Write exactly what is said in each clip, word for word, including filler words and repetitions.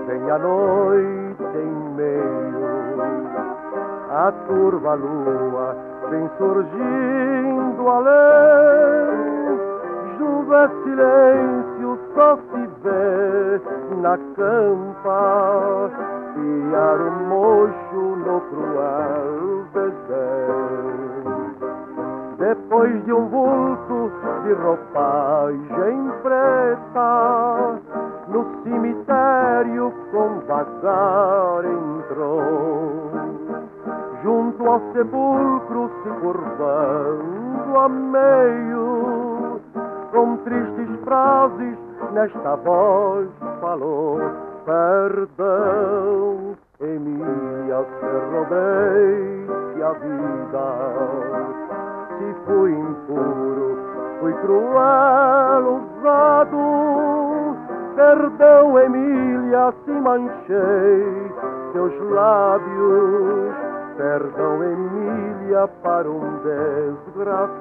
vem a noite em meio a turva lua, vem surgindo além. Junto a silêncio só se vê na campa piar o mocho no cruel desdém. Depois de um vulto de roupagem preta, no cemitério com vagar entrou. Junto ao sepulcro se curvando a meio, com tristes frases nesta voz falou: perdão, Emília, se roubei a vida. Se fui impuro, fui cruel, usado. Perdão, Emília, se manchei teus lábios. Perdão, Emília, para um desgraçado.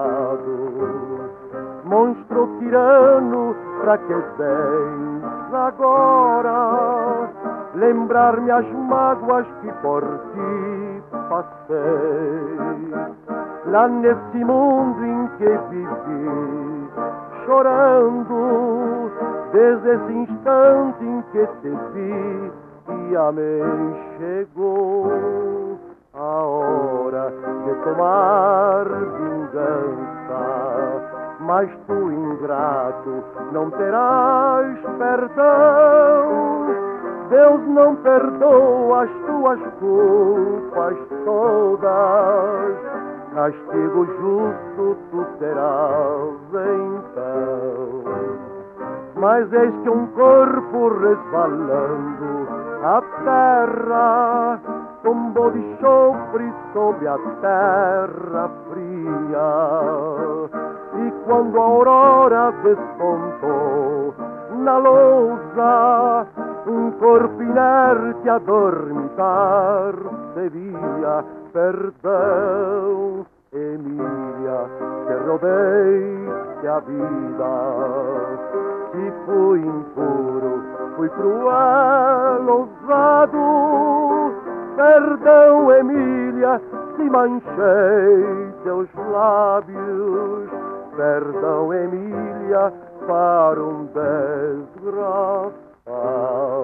Monstro tirano, pra que vens agora lembrar-me as mágoas que por ti passei? Lá nesse mundo em que vivi, chorando, desde esse instante em que te vi, e a mim chegou a hora de tomar vingança. Mas tu, ingrato, não terás perdão. Deus não perdoa as tuas culpas todas. Castigo justo tu terás então. Mas eis que um corpo resvalando a terra tombou de chofre sob a terra fria. E quando a aurora despontou na lousa, um corpo inerte a dormitar se via. Perdão, Emília, que roubei-te a vida. Se fui impuro, fui cruel, ousado. Perdão, Emília, se manchei teus lábios. Perdão, Emília, para um desgraçado.